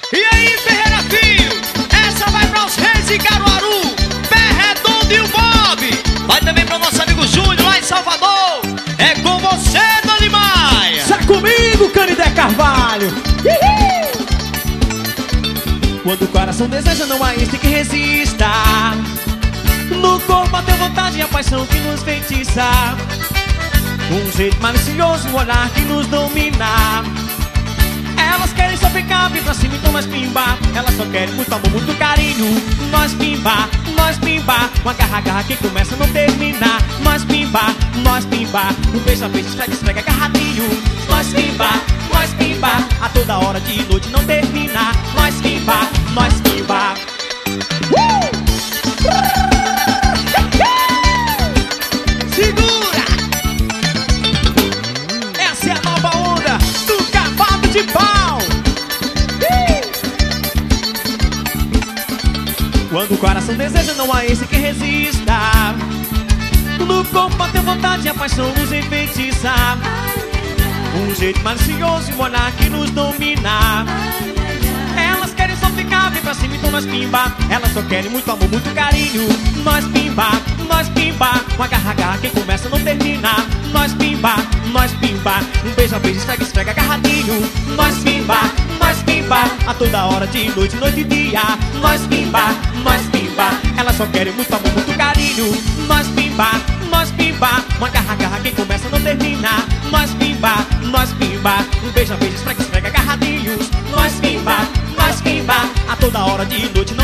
E aí, Ferreira Filho, essa vai para os Reis de Caruaru, Pé Redondo e o Bob. Vai também para o nosso amigo Júnior lá em Salvador. É com você, Dani Maia. Sai comigo, Canidé Carvalho. Quando o coração deseja, não há este que resista. No corpo a ter vontade e a paixão que nos feitiça. Um jeito malicioso, um olhar que nos domina. Elas querem só ficar bem pra cima, então nós pimba. Elas só querem muito amor, muito carinho. Nós pimba, uma garra que começa a não terminar. Nós pimba, um beijo a beijo, esfrega agarradinho. Nós pimba, a toda hora de noite não termina. Nós pimba. Segura! Essa é a nova onda do cavalo de pau. Quando o coração deseja, não há esse que resista. No corpo a ter vontade e a paixão nos enfeitiça. Um jeito malicioso e um olhar que nos domina. Elas querem só ficar bem pra cima, então nós pimba. Elas só querem muito amor, muito carinho. Nós pimba, uma garra que começa não termina. Nós pimba, um beijo a beijo, esfrega agarradinho. Nós pimba, a toda hora de noite e dia. Nós pimba, elas só querem muito amor, muito carinho. Nós pimba, uma garra que começa não termina. Nós pimba, um beijo a beijo, esfrega agarradinhos. Nós pimba, a toda hora de noite